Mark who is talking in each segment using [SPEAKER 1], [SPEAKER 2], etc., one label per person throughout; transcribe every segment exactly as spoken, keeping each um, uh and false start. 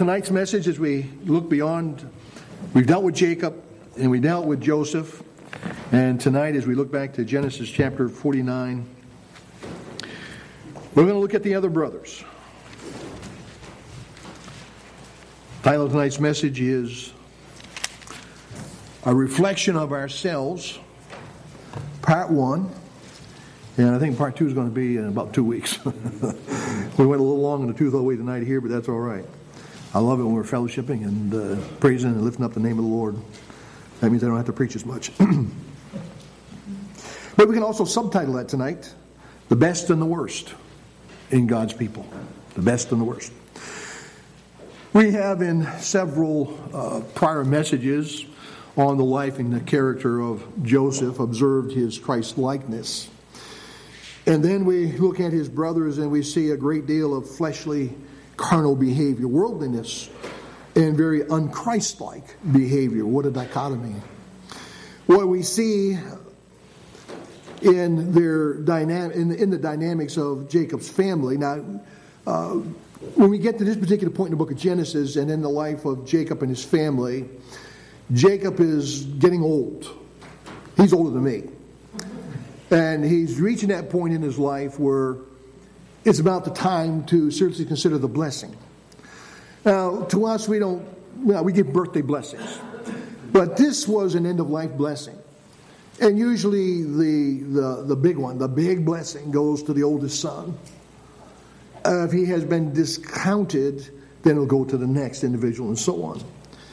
[SPEAKER 1] tonight's message, as we look beyond, we've dealt with Jacob and we dealt with Joseph. And tonight, as we look back to Genesis chapter forty-nine, we're going to look at the other brothers. The title of tonight's message is A Reflection of Ourselves, Part one. And I think Part two is going to be in about two weeks. We went a little long in the tooth all the way tonight here, but that's all right. I love it when we're fellowshipping and uh, praising and lifting up the name of the Lord. That means I don't have to preach as much. But we can also subtitle that tonight, The Best and the Worst in God's People. The Best and the Worst. We have in several uh, prior messages on the life and the character of Joseph observed his Christ-likeness. And then we look at his brothers and we see a great deal of fleshly, carnal behavior, worldliness, and very un-Christ-like behavior. What a dichotomy. What we see in their dynamic, in, in the dynamics of Jacob's family. Now, uh, when we get to this particular point in the book of Genesis and in the life of Jacob and his family, Jacob is getting old. He's older than me. And he's reaching that point in his life where it's about the time to seriously consider the blessing. Now, to us, we don't, well, we give birthday blessings. But this was an end-of-life blessing. And usually the, the, the big one, the big blessing, goes to the oldest son. Uh, if he has been discounted, then it'll go to the next individual and so on.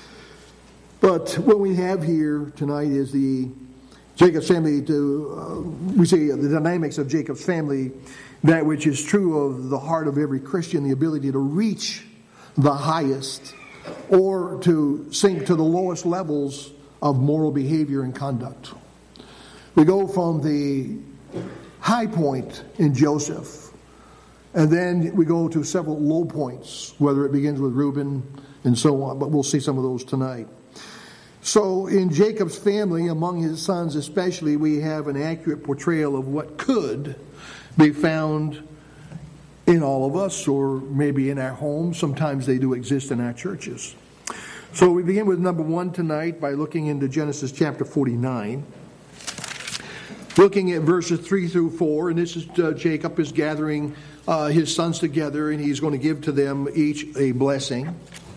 [SPEAKER 1] But what we have here tonight is the Jacob's family, to uh, we see the dynamics of Jacob's family, that which is true of the heart of every Christian, the ability to reach the highest or to sink to the lowest levels of moral behavior and conduct. We go from the high point in Joseph, and then we go to several low points, whether it begins with Reuben and so on, but we'll see some of those tonight. So in Jacob's family, among his sons especially, we have an accurate portrayal of what could be found in all of us, or maybe in our homes. Sometimes they do exist in our churches. So we begin with number one tonight by looking into Genesis chapter forty-nine. Looking at verses three through four, and this is uh, Jacob is gathering uh, his sons together, and he's going to give to them each a blessing.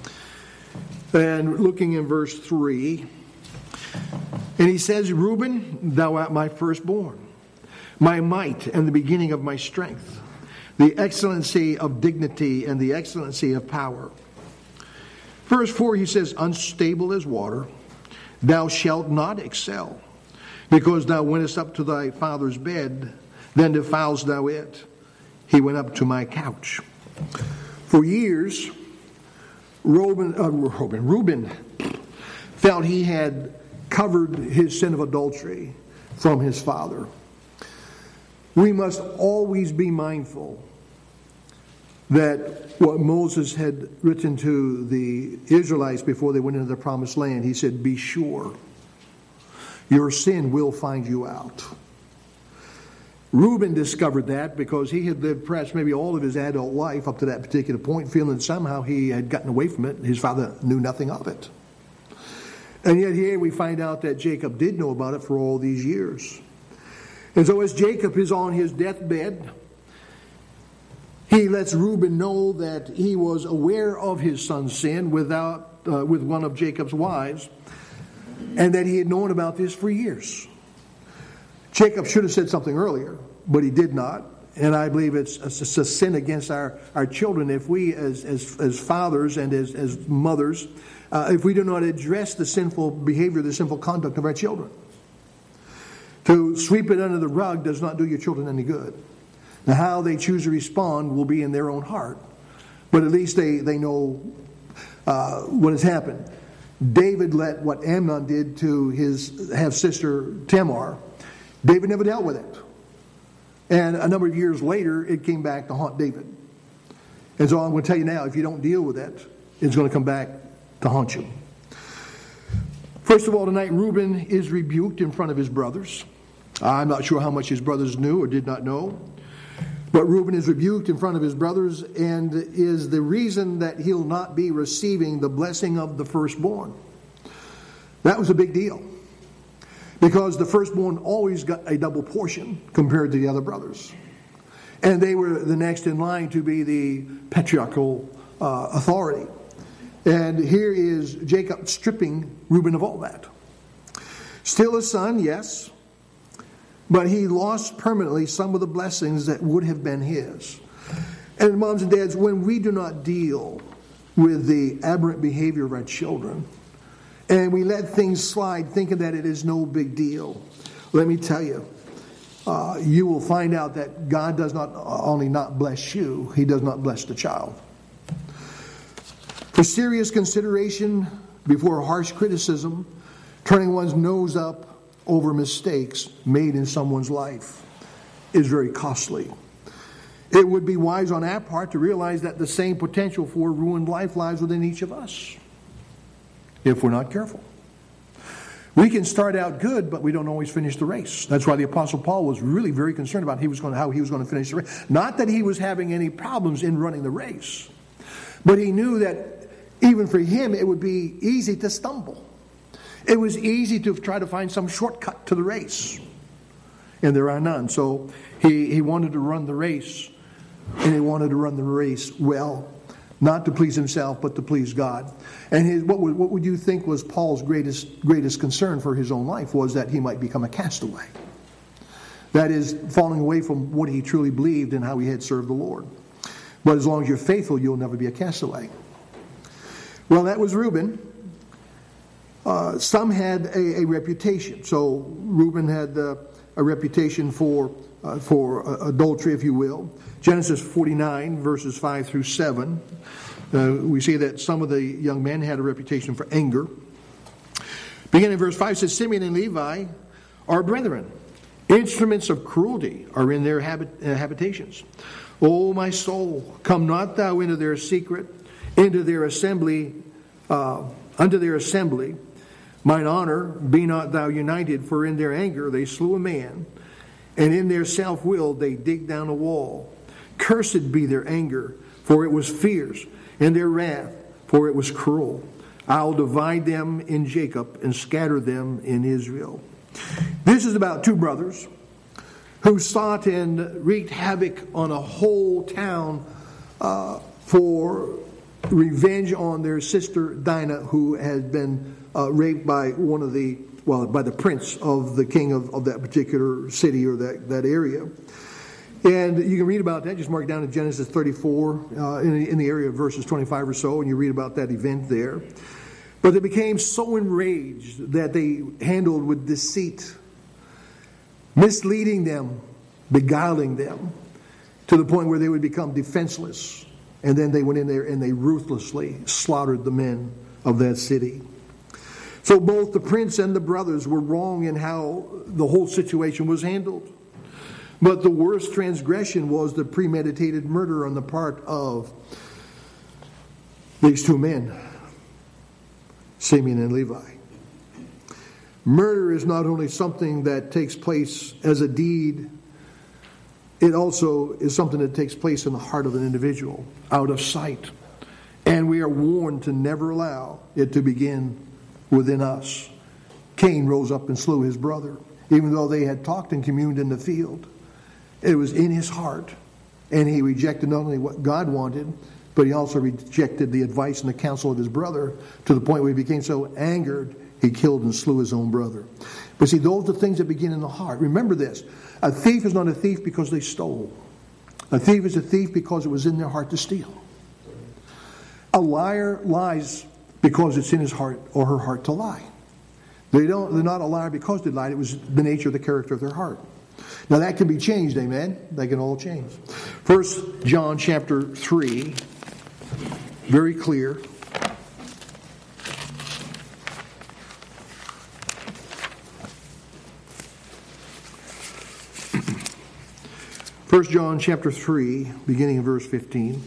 [SPEAKER 1] And looking in verse three, and he says, Reuben, thou art my firstborn, my might and the beginning of my strength, the excellency of dignity and the excellency of power. Verse four, he says, unstable as water, thou shalt not excel, because thou wentest up to thy father's bed, then defilest thou it. He went up to my couch. For years, Reuben, uh, Reuben, Reuben felt he had covered his sin of adultery from his father. We must always be mindful that what Moses had written to the Israelites before they went into the promised land, he said, be sure, your sin will find you out. Reuben discovered that because he had lived perhaps maybe all of his adult life up to that particular point, feeling that somehow he had gotten away from it. His father knew nothing of it. And yet here we find out that Jacob did know about it for all these years. And so as Jacob is on his deathbed, he lets Reuben know that he was aware of his son's sin without uh, with one of Jacob's wives, and that he had known about this for years. Jacob should have said something earlier, but he did not. And I believe it's a, it's a sin against our, our children if we as, as, as fathers and as, as mothers, uh, if we do not address the sinful behavior, the sinful conduct of our children. To sweep it under the rug does not do your children any good. Now, how they choose to respond will be in their own heart. But at least they, they know uh, what has happened. David let what Amnon did to his half-sister Tamar. David never dealt with it. And a number of years later, it came back to haunt David. And so I'm going to tell you now, if you don't deal with it, it's going to come back to haunt you. First of all, tonight, Reuben is rebuked in front of his brothers. I'm not sure how much his brothers knew or did not know. But Reuben is rebuked in front of his brothers and is the reason that he'll not be receiving the blessing of the firstborn. That was a big deal, because the firstborn always got a double portion compared to the other brothers. And they were the next in line to be the patriarchal uh, authority. And here is Jacob stripping Reuben of all that. Still a son, yes, but he lost permanently some of the blessings that would have been his. And moms and dads, when we do not deal with the aberrant behavior of our children, and we let things slide thinking that it is no big deal, let me tell you, uh, you will find out that God does not only not bless you, He does not bless the child. For serious consideration before harsh criticism, turning one's nose up over mistakes made in someone's life is very costly. It would be wise on our part to realize that the same potential for ruined life lies within each of us, if we're not careful. We can start out good, but we don't always finish the race. That's why the Apostle Paul was really very concerned about he was going to, how he was going to finish the race. Not that he was having any problems in running the race, but he knew that even for him it would be easy to stumble. It was easy to try to find some shortcut to the race, and there are none. So he, he wanted to run the race, and he wanted to run the race well, not to please himself, but to please God. And his, what, would, what would you think was Paul's greatest, greatest concern for his own life was that he might become a castaway. That is, falling away from what he truly believed and how he had served the Lord. But as long as you're faithful, you'll never be a castaway. Well, that was Reuben. Uh, some had a, a reputation. So Reuben had uh, a reputation for uh, for uh, adultery, if you will. Genesis forty-nine, verses five through seven. Uh, we see that some of the young men had a reputation for anger. Beginning in verse five, says, Simeon and Levi are brethren. Instruments of cruelty are in their habit, uh, habitations. O my soul, come not thou into their secret, into their assembly, uh, unto their assembly. Mine honor, be not thou united, for in their anger they slew a man, and in their self-will they dig down a wall. Cursed be their anger, for it was fierce, and their wrath, for it was cruel. I'll divide them in Jacob and scatter them in Israel. This is about two brothers who sought and wreaked havoc on a whole town uh, for revenge on their sister Dinah, who had been uh, raped by one of the, well, by the prince of the king of, of that particular city or that, that area. And you can read about that. Just mark down in Genesis thirty-four, uh, in, in the area of verses twenty-five or so, and you read about that event there. But they became so enraged that they handled with deceit, misleading them, beguiling them, to the point where they would become defenseless. And then they went in there and they ruthlessly slaughtered the men of that city. So both the prince and the brothers were wrong in how the whole situation was handled. But the worst transgression was the premeditated murder on the part of these two men, Simeon and Levi. Murder is not only something that takes place as a deed, it also is something that takes place in the heart of an individual, out of sight. And we are warned to never allow it to begin within us. Cain rose up and slew his brother, even though they had talked and communed in the field. It was in his heart, and he rejected not only what God wanted, but he also rejected the advice and the counsel of his brother, to the point where he became so angered, he killed and slew his own brother. But see, those are things that begin in the heart. Remember this. A thief is not a thief because they stole. A thief is a thief because it was in their heart to steal. A liar lies because it's in his heart or her heart to lie. They don't, they're not a liar because they lied. It was the nature of the character of their heart. Now that can be changed, amen? They can all change. First John chapter three, very clear. First John chapter three, beginning in verse fifteen.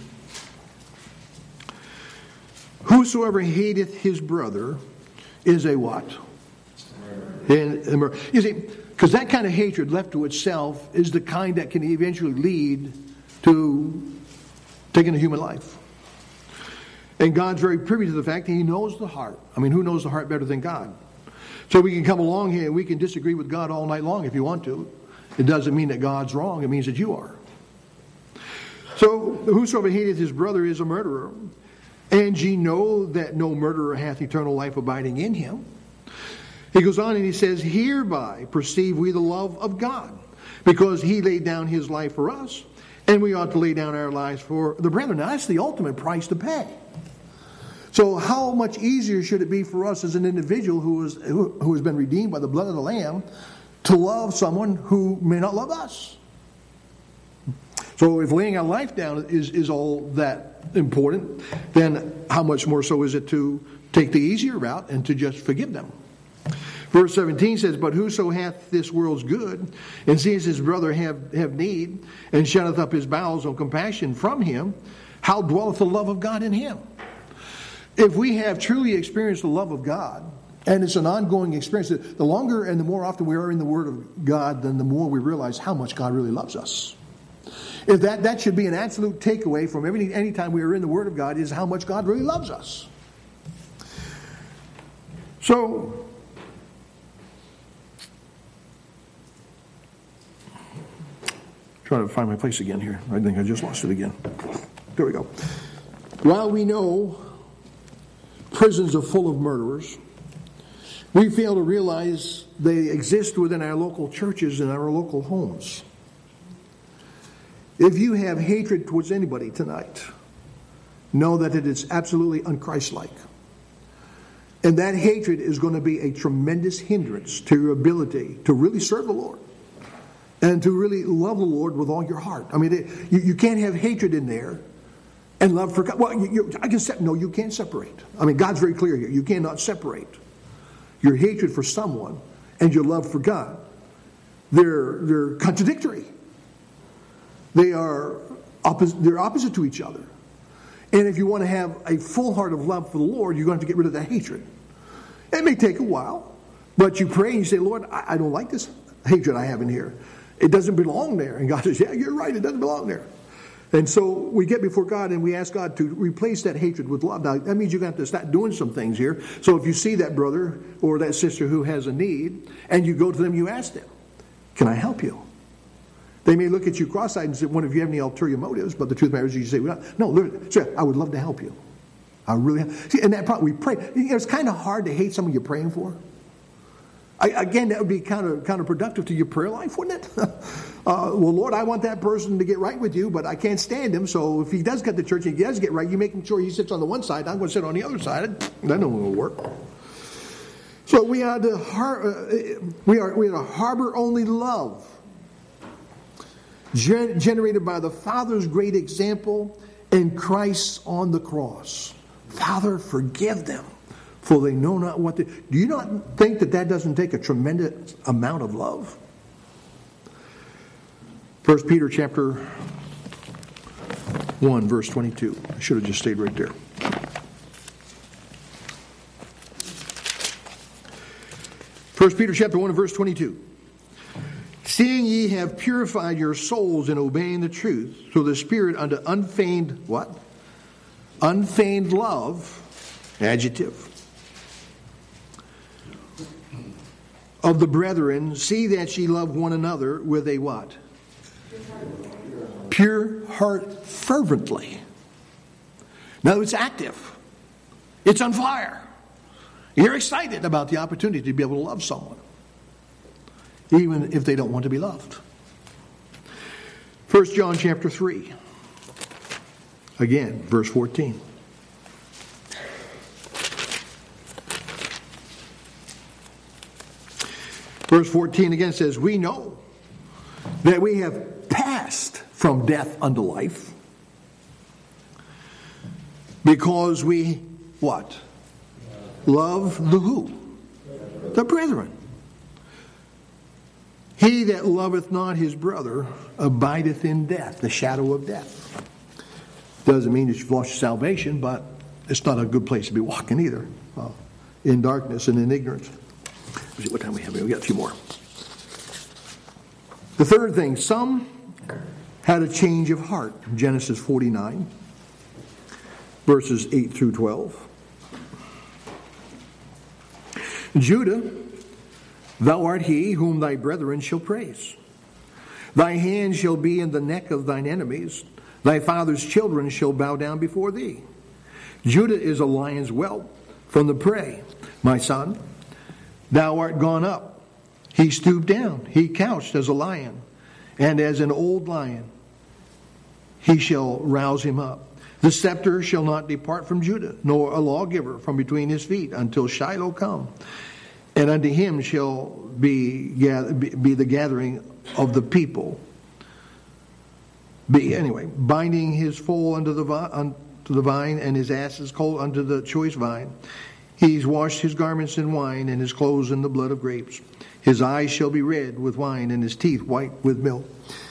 [SPEAKER 1] Whosoever hateth his brother is a what? And, and you see, because that kind of hatred left to itself is the kind that can eventually lead to taking a human life. And God's very privy to the fact that He knows the heart. I mean, who knows the heart better than God? So we can come along here and we can disagree with God all night long if you want to. It doesn't mean that God's wrong. It means that you are. So, whosoever hateth his brother is a murderer. And ye know that no murderer hath eternal life abiding in him. He goes on and he says, hereby perceive we the love of God, because He laid down His life for us, and we ought to lay down our lives for the brethren. Now, that's the ultimate price to pay. So how much easier should it be for us as an individual who, is, who, who has been redeemed by the blood of the Lamb to love someone who may not love us? So if laying our life down is, is all that important, then how much more so is it to take the easier route and to just forgive them? Verse seventeen says, but whoso hath this world's good, and sees his brother have, have need, and shutteth up his bowels of compassion from him, how dwelleth the love of God in him? If we have truly experienced the love of God, and it's an ongoing experience, the longer and the more often we are in the Word of God, then the more we realize how much God really loves us. If that, that should be an absolute takeaway from every any time we are in the Word of God, is how much God really loves us. So, trying to find my place again here. I think I just lost it again. There we go. While we know prisons are full of murderers, we fail to realize they exist within our local churches and our local homes. If you have hatred towards anybody tonight, know that it is absolutely unchristlike. And that hatred is going to be a tremendous hindrance to your ability to really serve the Lord and to really love the Lord with all your heart. I mean, it, you, you can't have hatred in there and love for God. Well, you, you, I can se- no, you can't separate. I mean, God's very clear here. You cannot separate your hatred for someone and your love for God. They're they're contradictory. They are opposite. They're opposite to each other. And if you want to have a full heart of love for the Lord, you're going to have to get rid of that hatred. It may take a while, but you pray and you say, Lord, I, I don't like this hatred I have in here. It doesn't belong there. And God says, yeah, you're right. It doesn't belong there. And so we get before God and we ask God to replace that hatred with love. Now, that means you're going to have to start doing some things here. So if you see that brother or that sister who has a need and you go to them, you ask them, can I help you? They may look at you cross-eyed and say, well, if you have any ulterior motives, but the truth matters, you say, well, no, look, sir, I would love to help you. I really see, and that part we pray. You know, it's kind of hard to hate someone you're praying for. I, again, that would be kind of counterproductive to your prayer life, wouldn't it? uh, well, Lord, I want that person to get right with you, but I can't stand him. So if he does get to church and he does get right, you make sure he sits on the one side. I'm going to sit on the other side. That don't will work. So we are to har- uh, we are we are to harbor only love, gen- generated by the Father's great example and Christ on the cross. Father, forgive them, for they know not what they... Do you not think that that doesn't take a tremendous amount of love? First Peter chapter one, verse twenty-two. I should have just stayed right there. First Peter chapter one, verse twenty-two. Seeing ye have purified your souls in obeying the truth, through the Spirit unto unfeigned, what? Unfeigned love, adjective, of the brethren, see that ye love one another with a what? Pure heart fervently. Now it's active. It's on fire. You're excited about the opportunity to be able to love someone, even if they don't want to be loved. First John chapter three. Again, verse fourteen. Verse fourteen again says, we know that we have passed from death unto life because we, what? Love the who? The brethren. He that loveth not his brother abideth in death, the shadow of death. Doesn't mean that you've lost your salvation, but it's not a good place to be walking either. Uh, in darkness and in ignorance. Let's see what time we have. We've got a few more. The third thing, some had a change of heart. Genesis forty-nine, verses eight through twelve. Judah, thou art he whom thy brethren shall praise. Thy hand shall be in the neck of thine enemies. Thy father's children shall bow down before thee. Judah is a lion's whelp from the prey. My son, thou art gone up. He stooped down. He couched as a lion. And as an old lion, he shall rouse him up. The scepter shall not depart from Judah, nor a lawgiver from between his feet, until Shiloh come. And unto him shall be, be the gathering of the people. Be, anyway, binding his foal unto the, unto the vine, and his ass's colt unto the choice vine. He's washed his garments in wine, and his clothes in the blood of grapes. His eyes shall be red with wine, and his teeth white with milk.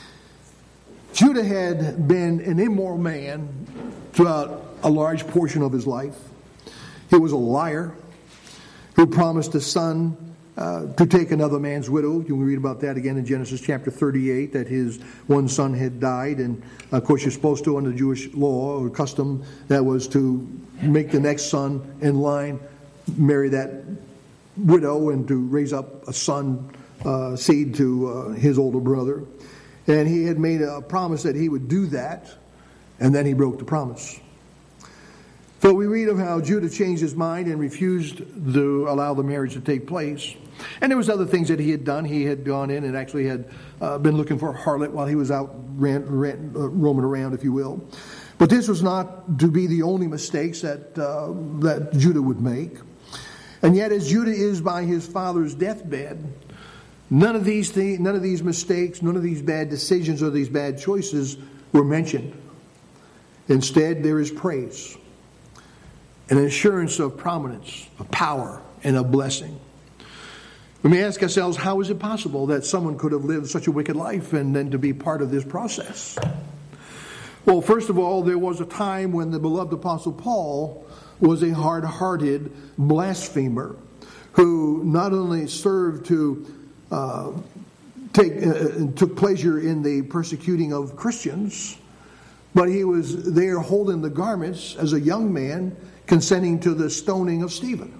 [SPEAKER 1] Judah had been an immoral man throughout a large portion of his life. He was a liar who promised a son uh, to take another man's widow. You can read about that again in Genesis chapter thirty-eight, that his one son had died. And, of course, you're supposed to, under Jewish law or custom, that was to make the next son in line marry that widow and to raise up a son, uh, seed to uh, his older brother. And he had made a promise that he would do that, and then he broke the promise. So we read of how Judah changed his mind and refused to allow the marriage to take place. And there was other things that he had done. He had gone in and actually had uh, been looking for a harlot while he was out ran, ran, uh, roaming around, if you will. But this was not to be the only mistakes that uh, that Judah would make. And yet, as Judah is by his father's deathbed, none of these things, none of these mistakes, none of these bad decisions or these bad choices were mentioned. Instead, there is praise, an assurance of prominence, of power, and of blessing. We may ask ourselves, how is it possible that someone could have lived such a wicked life and then to be part of this process? Well, first of all, there was a time when the beloved Apostle Paul was a hard-hearted blasphemer who not only served to uh, take uh, took pleasure in the persecuting of Christians, but he was there holding the garments as a young man, consenting to the stoning of Stephen.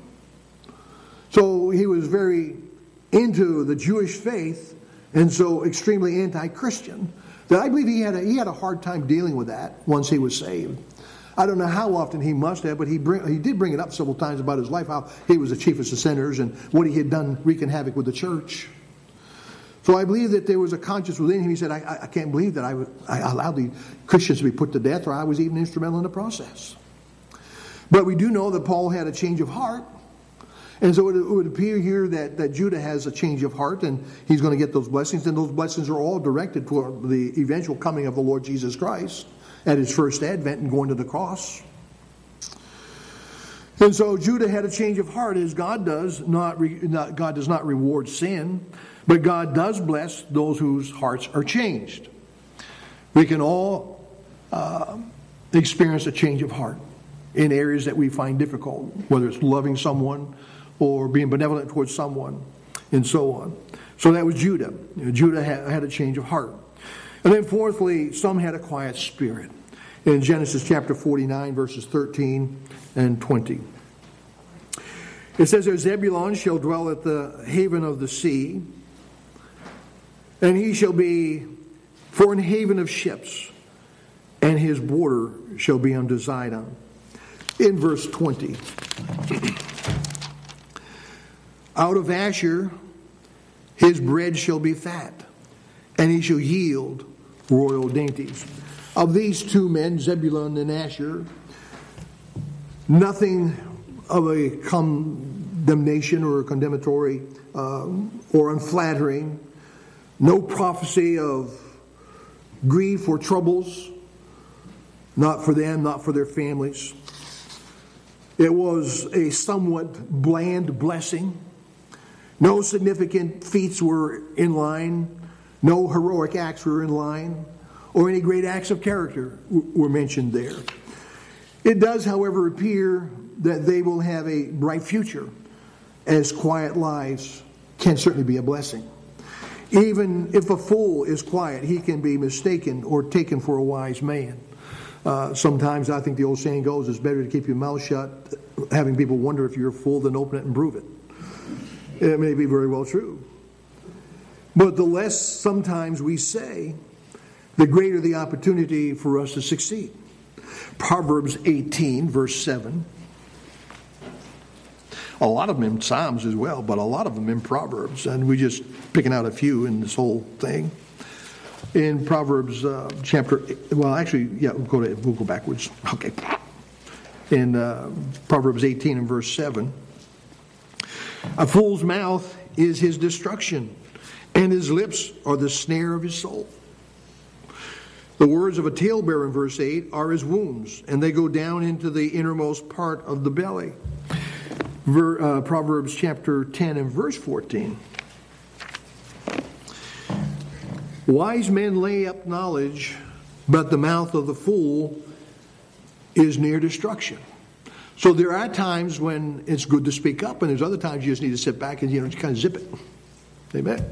[SPEAKER 1] So he was very into the Jewish faith and so extremely anti-Christian that I believe he had a, he had a hard time dealing with that once he was saved. I don't know how often he must have, but he bring, he did bring it up several times about his life, how he was the chiefest of sinners and what he had done wreaking havoc with the church. So I believe that there was a conscience within him. He said, I, I can't believe that I, would, I allowed the Christians to be put to death, or I was even instrumental in the process. But we do know that Paul had a change of heart. And so it, it would appear here that, that Judah has a change of heart, and he's going to get those blessings. And those blessings are all directed toward the eventual coming of the Lord Jesus Christ at his first advent and going to the cross. And so Judah had a change of heart, as God does not, re, not God does not reward sin, but God does bless those whose hearts are changed. We can all uh, experience a change of heart in areas that we find difficult, whether it's loving someone or being benevolent towards someone, and so on. So that was Judah. You know, Judah had, had a change of heart. And then fourthly, some had a quiet spirit. In Genesis chapter forty-nine, verses thirteen and twenty. It says there, Zebulun shall dwell at the haven of the sea, and he shall be for an haven of ships, and his border shall be unto Zidon. In verse twenty, out of Asher his bread shall be fat, and he shall yield royal dainties. Of these two men, Zebulun and Asher, nothing of a condemnation or a condemnatory uh, or unflattering, no prophecy of grief or troubles, not for them, not for their families. It was a somewhat bland blessing. No significant feats were in line. No heroic acts were in line, or any great acts of character were mentioned there. It does, however, appear that they will have a bright future, as quiet lives can certainly be a blessing. Even if a fool is quiet, he can be mistaken or taken for a wise man. Uh, sometimes I think the old saying goes, it's better to keep your mouth shut, having people wonder if you're a fool, than open it and prove it. It may be very well true. But the less sometimes we say, the greater the opportunity for us to succeed. Proverbs eighteen, verse seven. A lot of them in Psalms as well, but a lot of them in Proverbs. And we're just picking out a few in this whole thing. In Proverbs uh, chapter, well, actually, yeah, we'll go, to, we'll go backwards. Okay. In uh, Proverbs eighteen and verse seven. A fool's mouth is his destruction, and his lips are the snare of his soul. The words of a talebearer in verse eight are his wounds, and they go down into the innermost part of the belly. Ver, uh, Proverbs chapter ten and verse fourteen. Wise men lay up knowledge, but the mouth of the fool is near destruction. So there are times when it's good to speak up, and there's other times you just need to sit back and, you know, just kind of zip it. Amen.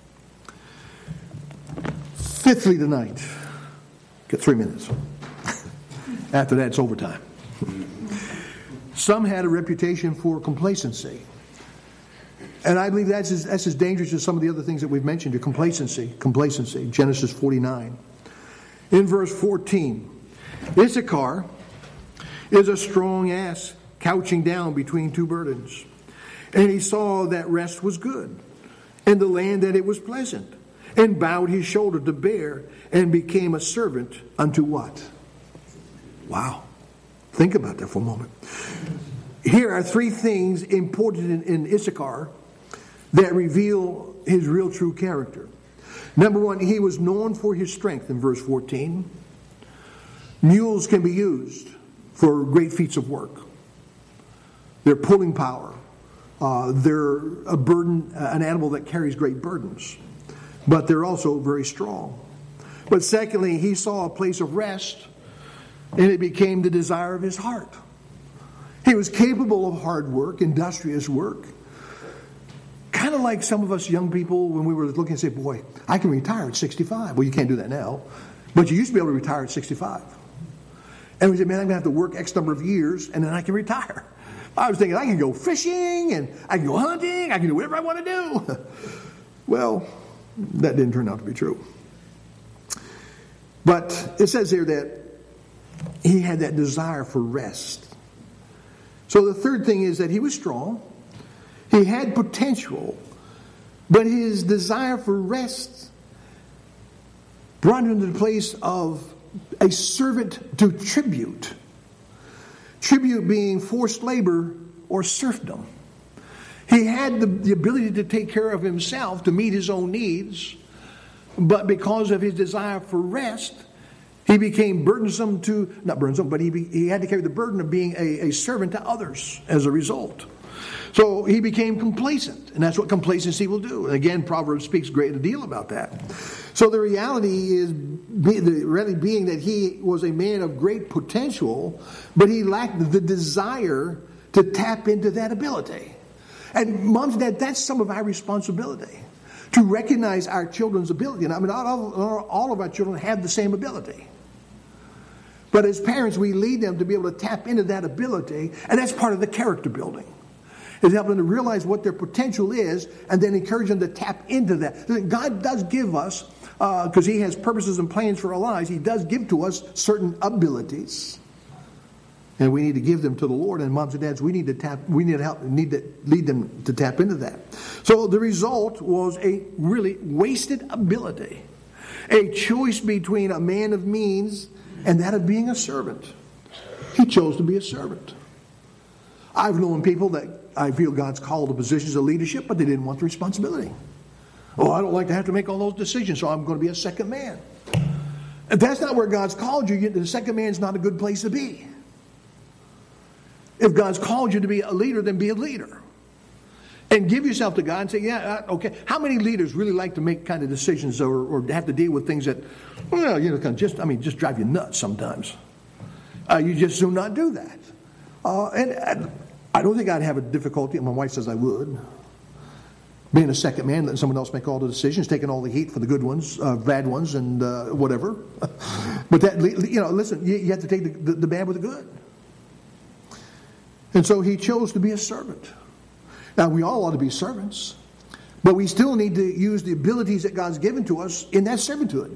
[SPEAKER 1] Fifthly tonight, get three minutes. After that, it's overtime. Some had a reputation for complacency. And I believe that's as, that's as dangerous as some of the other things that we've mentioned, your complacency. Complacency, Genesis forty-nine. In verse fourteen, Issachar is a strong ass couching down between two burdens. And he saw that rest was good, and the land that it was pleasant, and bowed his shoulder to bear, and became a servant unto what? Wow. Think about that for a moment. Here are three things important in, in Issachar that reveal his real true character. Number one, he was known for his strength in verse fourteen. Mules can be used for great feats of work. They're pulling power. Uh, they're a burden, an animal that carries great burdens. But they're also very strong. But secondly, he saw a place of rest, and it became the desire of his heart. He was capable of hard work, industrious work. Kind of like some of us young people when we were looking and say, boy, I can retire at sixty-five. Well, you can't do that now. But you used to be able to retire at sixty-five. And we said, man, I'm going to have to work X number of years, and then I can retire. I was thinking, I can go fishing, and I can go hunting, I can do whatever I want to do. Well, that didn't turn out to be true. But it says here that he had that desire for rest. So the third thing is that he was strong. He had potential. But his desire for rest brought him to the place of a servant to tribute. Tribute being forced labor or serfdom. He had the, the ability to take care of himself, to meet his own needs. But because of his desire for rest, he became burdensome to, not burdensome, but he, be, he had to carry the burden of being a, a servant to others as a result. So he became complacent, and that's what complacency will do. And again, Proverbs speaks a great deal about that. So the reality is really being that he was a man of great potential, but he lacked the desire to tap into that ability. And moms and dads, that's some of our responsibility, to recognize our children's ability. And I mean, all, all of our children have the same ability. But as parents, we lead them to be able to tap into that ability, and that's part of the character building. Is helping them to realize what their potential is, and then encourage them to tap into that. God does give us, because uh, He has purposes and plans for our lives, He does give to us certain abilities, and we need to give them to the Lord. And moms and dads, we need to tap, we need to help, need to lead them to tap into that. So the result was a really wasted ability, a choice between a man of means and that of being a servant. He chose to be a servant. I've known people that I feel God's called to positions of leadership, but they didn't want the responsibility. Oh, I don't like to have to make all those decisions, so I'm going to be a second man. If that's not where God's called you, the second man's not a good place to be. If God's called you to be a leader, then be a leader. And give yourself to God and say, yeah, okay. How many leaders really like to make kind of decisions or, or have to deal with things that, well, you know, kind of just, I mean, just drive you nuts sometimes? Uh, you just do not do that. Uh, and, and I don't think I'd have a difficulty. My wife says I would. being a second man, letting someone else make all the decisions, taking all the heat for the good ones, uh, bad ones, and uh, whatever. But that, you know, listen, you, you have to take the, the, the bad with the good. And so he chose to be a servant. Now, we all ought to be servants, but we still need to use the abilities that God's given to us in that servanthood.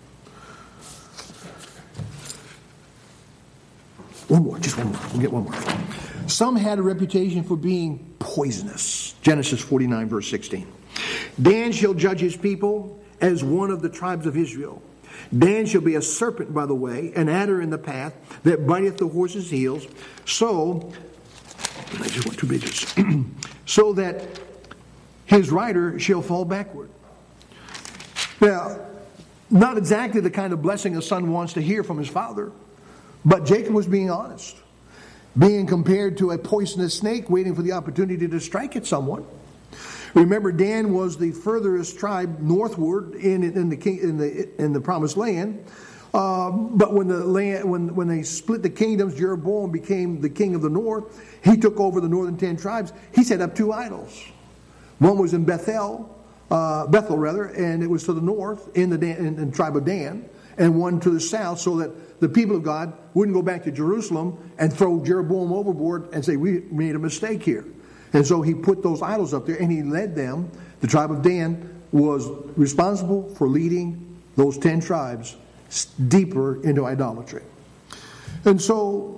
[SPEAKER 1] One more, just one more. We'll get one more. Some had a reputation for being poisonous. Genesis forty-nine, verse sixteen. Dan shall judge his people as one of the tribes of Israel. Dan shall be a serpent by the way, an adder in the path, that biteth the horse's heels. So, I just went two pages. So that his rider shall fall backward. Now, not exactly the kind of blessing a son wants to hear from his father, but Jacob was being honest. Being compared to a poisonous snake waiting for the opportunity to strike at someone. Remember, Dan was the furthest tribe northward in, in the in the in the promised land. Uh, but when the land when when they split the kingdoms, Jeroboam became the king of the north. He took over the northern ten tribes. He set up two idols. One was in Bethel, uh, Bethel rather, and it was to the north in the Dan, in, in the tribe of Dan, and one to the south, so that the people of God wouldn't go back to Jerusalem and throw Jeroboam overboard and say, we made a mistake here. And so he put those idols up there and he led them. The tribe of Dan was responsible for leading those ten tribes deeper into idolatry. And so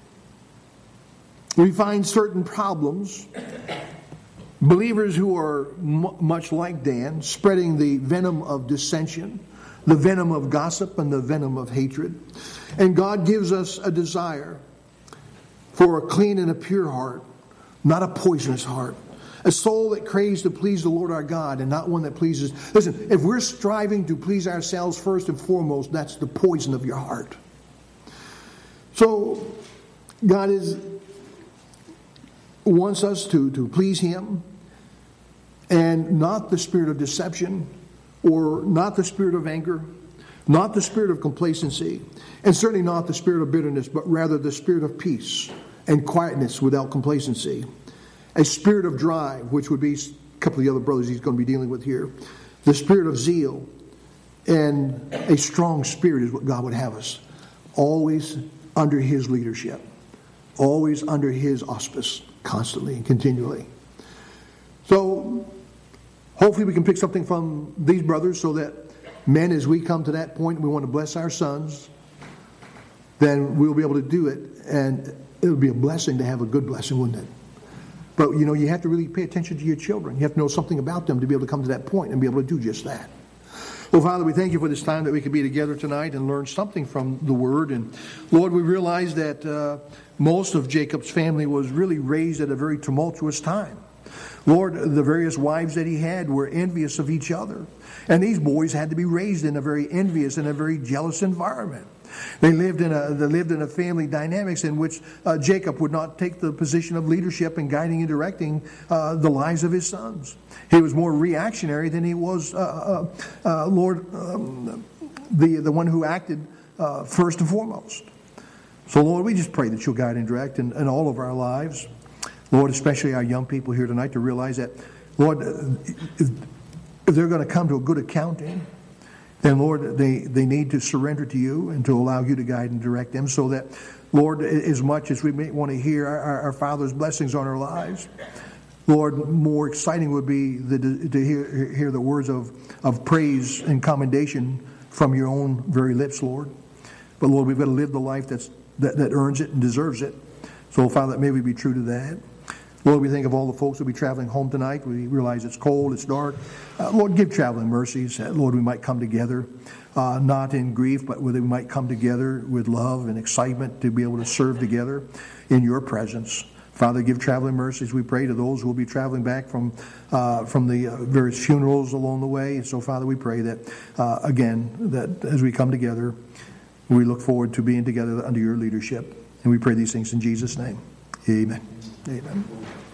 [SPEAKER 1] we find certain problems. Believers who are m- much like Dan, spreading the venom of dissension, the venom of gossip, and the venom of hatred. And God gives us a desire for a clean and a pure heart, not a poisonous heart. A soul that craves to please the Lord our God and not one that pleases. Listen, if we're striving to please ourselves first and foremost, that's the poison of your heart. So God is wants us to, to please Him, and not the spirit of deception, or not the spirit of anger, not the spirit of complacency, and certainly not the spirit of bitterness, but rather the spirit of peace and quietness without complacency. A spirit of drive, which would be a couple of the other brothers he's going to be dealing with here. The spirit of zeal and a strong spirit is what God would have us. Always under His leadership. Always under His auspice, constantly and continually. So, hopefully we can pick something from these brothers so that men, as we come to that point, we want to bless our sons, then we'll be able to do it, and it would be a blessing to have a good blessing, wouldn't it? But, you know, you have to really pay attention to your children. You have to know something about them to be able to come to that point and be able to do just that. Well, Father, we thank You for this time that we could be together tonight and learn something from the Word. And, Lord, we realize that uh, most of Jacob's family was really raised at a very tumultuous time. Lord, the various wives that he had were envious of each other. And these boys had to be raised in a very envious and a very jealous environment. They lived in a they lived in a family dynamics in which uh, Jacob would not take the position of leadership in guiding and directing uh, the lives of his sons. He was more reactionary than he was, uh, uh, uh, Lord, um, the the one who acted uh, first and foremost. So, Lord, we just pray that You'll guide and direct in, in all of our lives. Lord, especially our young people here tonight, to realize that, Lord, if, if they're going to come to a good accounting, then, Lord, they, they need to surrender to You and to allow You to guide and direct them, so that, Lord, as much as we may want to hear our, our Father's blessings on our lives, Lord, more exciting would be the, to hear, hear the words of, of praise and commendation from Your own very lips, Lord. But, Lord, we've got to live the life that's, that, that earns it and deserves it. So, Father, may we be true to that. Lord, we think of all the folks who will be traveling home tonight. We realize it's cold, it's dark. Uh, Lord, give traveling mercies. Uh, Lord, we might come together, uh, not in grief, but whether we might come together with love and excitement to be able to serve together in Your presence. Father, give traveling mercies, we pray, to those who will be traveling back from uh, from the uh, various funerals along the way. And so, Father, we pray that, uh, again, that as we come together, we look forward to being together under Your leadership. And we pray these things in Jesus' name. Amen. Amen.